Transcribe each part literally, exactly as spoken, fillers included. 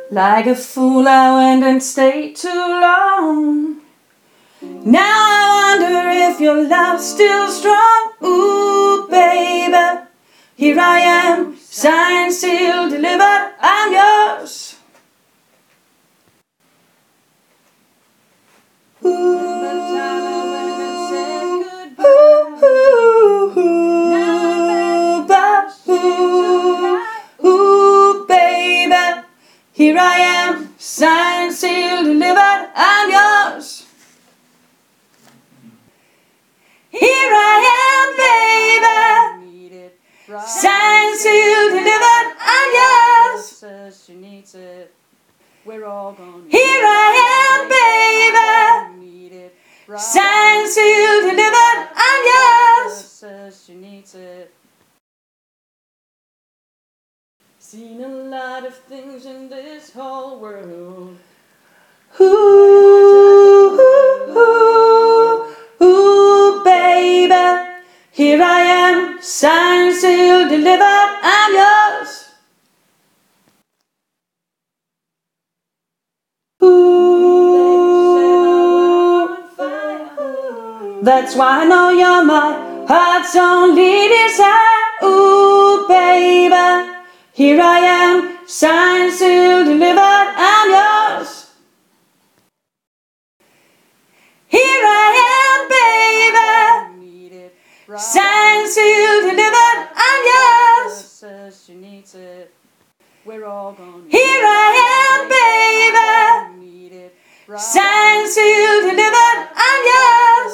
Like a fool I went and stayed too long. Now I wonder if your love's still strong. Ooh, baby, here I am, signed, sealed, delivered, I'm yours. Ooh, ooh, ooh, ooh, baby, here I am, signed, sealed, delivered, I'm yours. Here I am, baby, signed, sealed, delivered, I'm yours. Here I am, baby, signed, sealed, delivered, I'm yours. Seen a lot of things in this whole world. Ooh, ooh, ooh, baby, here I am, signed, sealed, delivered, I'm yours. Ooh, that's why I know you're my heart's only desire. Ooh, baby, here I am, signed, sealed, delivered, I'm yours. Here I am, baby, signed, sealed, delivered, I'm yours. Here I am, baby, signed, sealed, delivered, I'm yours.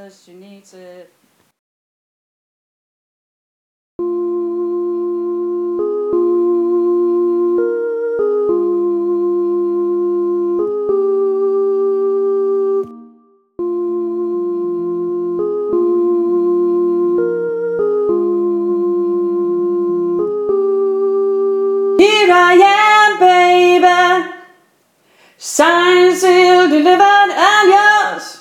Here I am, baby, signed, sealed, delivered, I'm yours.